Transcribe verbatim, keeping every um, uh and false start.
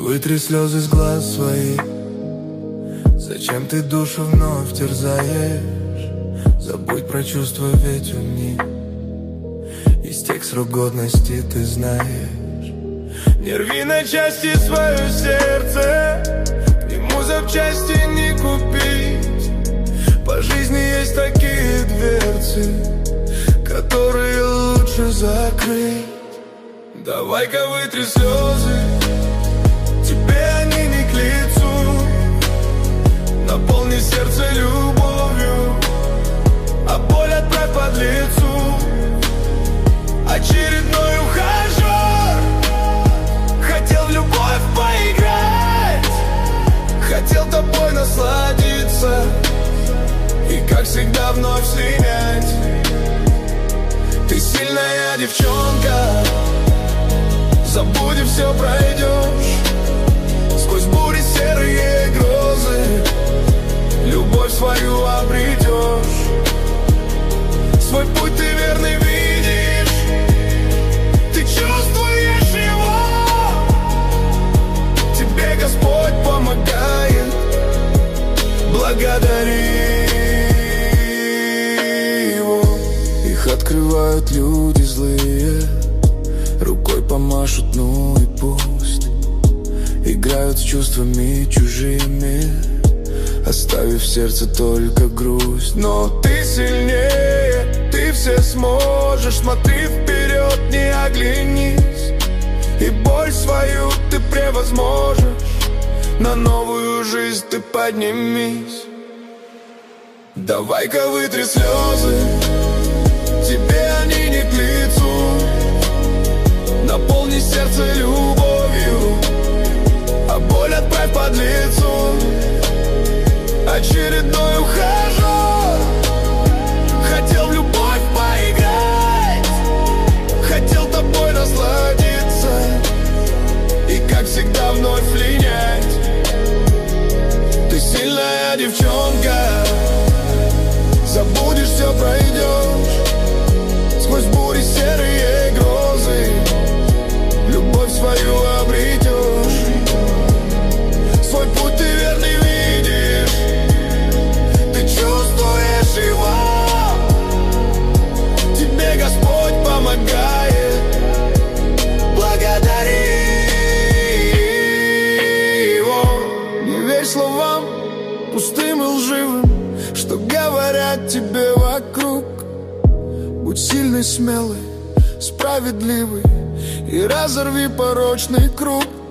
Вытри слезы с глаз своих. Зачем ты душу вновь терзаешь? Забудь про чувства, ведь у них истек срок годности, ты знаешь. Не рви на части свое сердце, к нему запчасти не купить. По жизни есть такие дверцы, которые лучше закрыть. Давай-ка вытри слезы, тебе они не к лицу. Наполни сердце любовью, а боль отправь под лицу. Очередной ухажер хотел в любовь поиграть, хотел тобой насладиться и, как всегда, вновь слинять. Ты сильная девчонка, забудем, все пройдешь. Сквозь бури серые грозы любовь свою обретешь. Свой путь ты верный видишь, ты чувствуешь его. Тебе Господь помогает, благодари его. Их открывают люди злые, рукой помашут, ну и пусть. Играют с чувствами чужими, оставив в сердце только грусть. Но ты сильнее, ты все сможешь. Смотри вперед, не оглянись, и боль свою ты превозможешь. На новую жизнь ты поднимись. Давай-ка вытри слезы, тебе они не к лицу. Наполни сердце любовью, а боль отправь под лицо. Очередной ухажер хотел в любовь поиграть, хотел тобой насладиться и, как всегда, вновь линять. Ты сильная девчонка, забудешь, все пройдешь. Сквозь бури серые грозы любовь свою обретешь. Свой путь ты верный видишь, ты чувствуешь его. Тебе Господь помогает, благодари его. Не верь словам пустым и лживым, что говорят тебе вокруг. Будь сильный, смелый, справедливый и разорви порочный круг.